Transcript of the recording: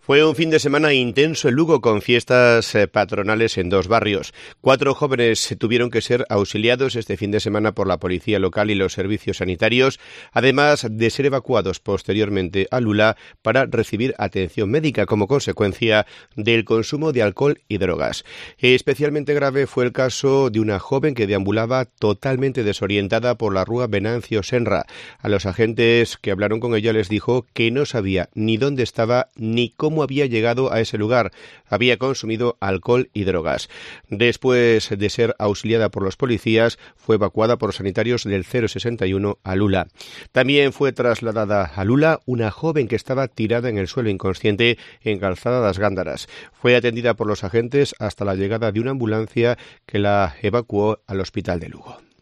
Fue un fin de semana intenso en Lugo con fiestas patronales en 2 barrios. 4 jóvenes tuvieron que ser auxiliados este fin de semana por la policía local y los servicios sanitarios, además de ser evacuados posteriormente a Lula para recibir atención médica como consecuencia del consumo de alcohol y drogas. Especialmente grave fue el caso de una joven que deambulaba totalmente desorientada por la rúa Venancio Senra. A los agentes que hablaron con ella les dijo que no sabía ni dónde estaba ni cómo había llegado a ese lugar. Había consumido alcohol y drogas. Después de ser auxiliada por los policías, fue evacuada por sanitarios del 061 a Lula. También fue trasladada a Lula una joven que estaba tirada en el suelo inconsciente en Calzada das Gándaras. Fue atendida por los agentes hasta la llegada de una ambulancia que la evacuó al hospital de Lugo.